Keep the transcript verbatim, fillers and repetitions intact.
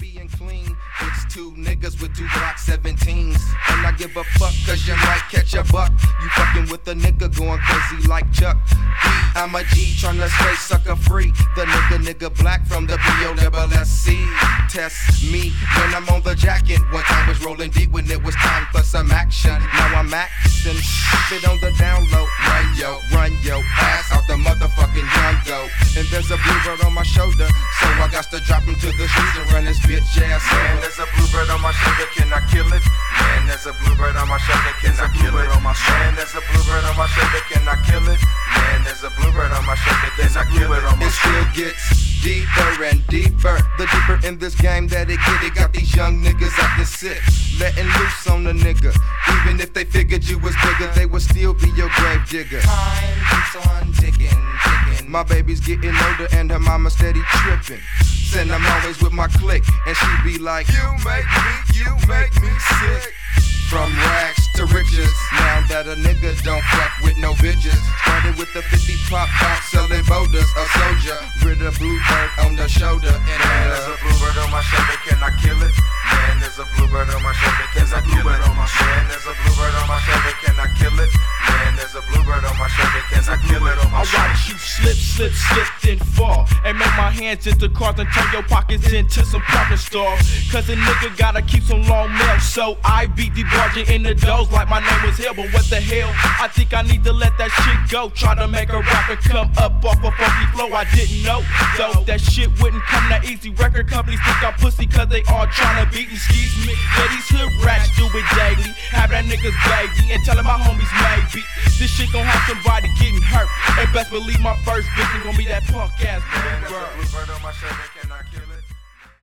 being clean. It's two niggas with two Glock seventeens. And I give a fuck cause you might catch a buck. You fucking with a nigga going crazy like Chuck. I'm a G tryna stay sucker free. The nigga nigga black from the B O double S C. Test me when I'm on the jacket. One time was rolling deep when it was time for some action. Now I'm axing, sit on the down low. Run yo, run yo ass out the motherfucking jungle. And there's a bluebird on my shoulder, so I got to drop him to the streets and run his bitch ass. Man, there's a bluebird on my shoulder, can I kill it? Man, there's a bluebird on my shoulder, can I kill it? Man, there's a bluebird on my shoulder, can I kill it? Man, there's a bluebird on my shoulder, can I kill it? It still gets deeper and deeper. The deeper in this game that it get, it got these young niggas acting sick, letting loose on the nigga. Even if they figured you was bigger, they would still be your grave digger. Time keeps on ticking, ticking. My baby's getting older and her mama steady tripping. Send I'm always with my clique, and she be like, you make me, you make me sick. From rags to riches, now that a nigga don't fuck with no bitches. Started with the fifty pop pop selling boulders. A soldier with a bluebird on the shoulder. And man, there's a bluebird on my shoulder, can I kill it? Man, there's a bluebird on my shoulder, can I kill it? Man, there's a bluebird on my shoulder, can I kill it? Man, there's a bluebird on my shoulder, can I kill it? I watch you slip, slip, slip, then fall. And make my hands into cars and turn your pockets into some parking stalls. Cause a nigga gotta keep some long mail, so I beat the in the doors like my name was hell. But what the hell, I think I need to let that shit go. Try to make a rapper come up off a funky flow. I didn't know though that shit wouldn't come that easy. Record companies think I'm pussy cause they all tryna beat me. Excuse me, yeah, these hood rats do it daily. Have that niggas baby and tellin' my homies maybe this shit gon' have somebody getting hurt. And best believe my first victim gon' be that punk ass bluebird. Bluebird on my shoulder, can I kill it?